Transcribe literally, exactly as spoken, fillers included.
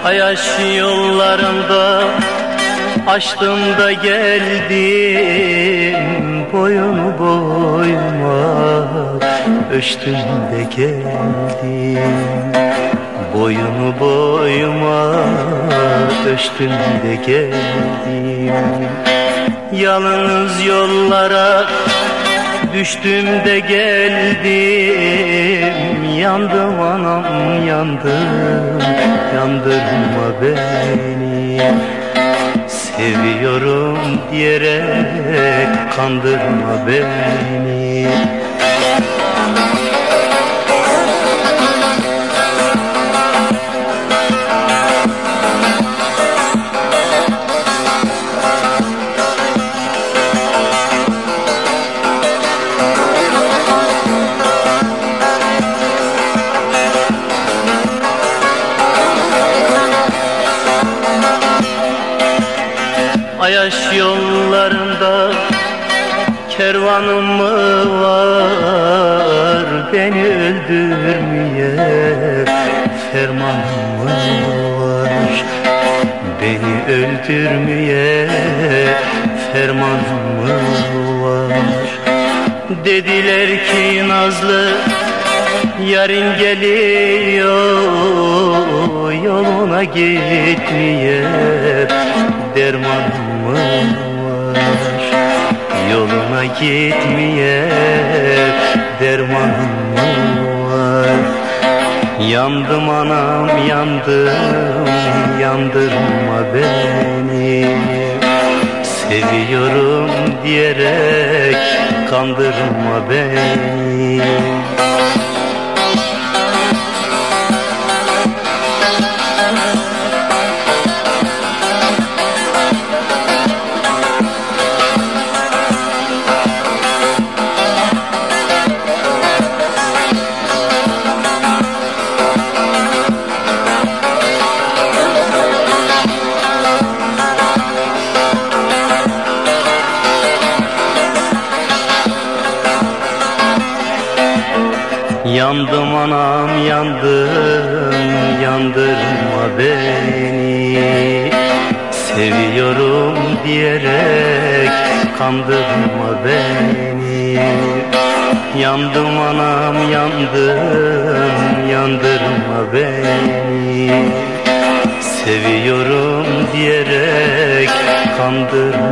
Ayaş yollarında açtım da geldim, boyunu boyuma ölçtüm de geldim. Boyunu boyuma ölçtüm de geldim. Yalnız yollara düştüm de geldim. Yandım anam yandım, yandırma beni. Seviyorum diyerek kandırma beni. Ayaş yollarında kervanım mı var, beni öldürmeye fermanım mı var? Beni öldürmeye fermanım mı var? Dediler ki nazlı yarın geliyor, yoluna gitmeye dermanım mı var? Yoluna gitmeye dermanım mı var? Yandım anam yandım, yandırma beni. Seviyorum diyerek kandırma beni. Yandım anam yandım, yandırma beni. Seviyorum diyerek kandırma beni. Yandım anam yandım, yandırma beni. Seviyorum diyerek kandırma